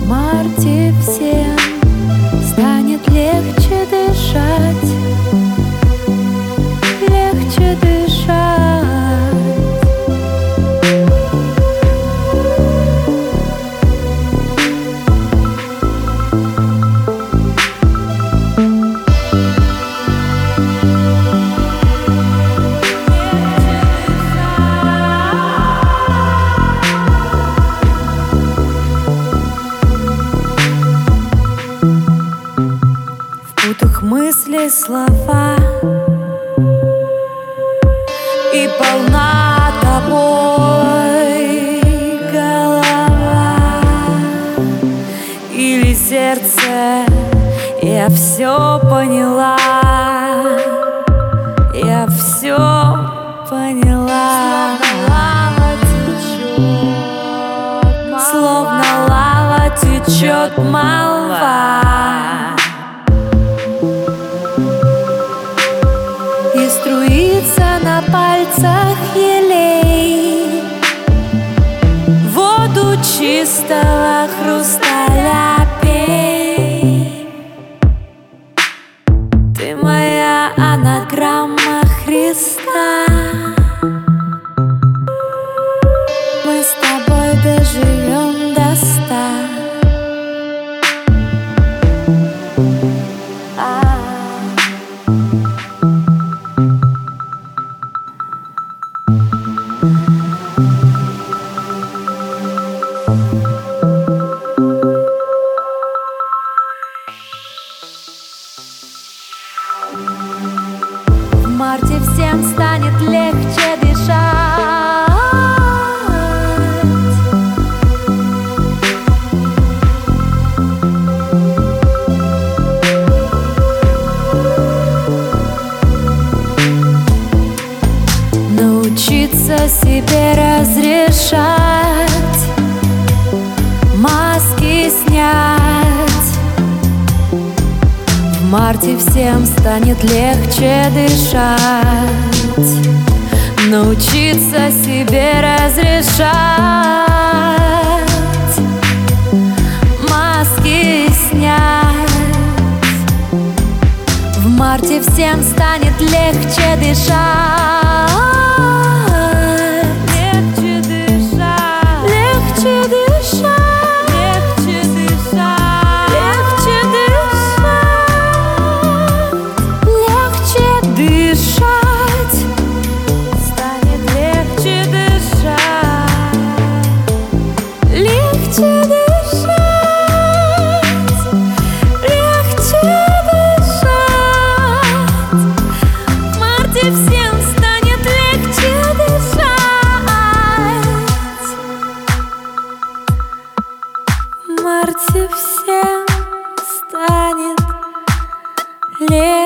В марте всем станет легче дышать, легче дышать. В путах мысли слова и полна тобой голова или сердце. Я все поняла, я все поняла. Словно лава течет молва, и струится на пальцах елей воду чистого хрусталя пей. Ты моя анаграмма Христа. Мы с тобой доживем до 100. В марте всем станет легче дышать. Научиться себе разрешать, маски снять. В марте всем станет легче дышать. Научиться себе разрешать, маски снять. В марте всем станет легче дышать. Легче дышать, легче дышать. В марте всем станет легче.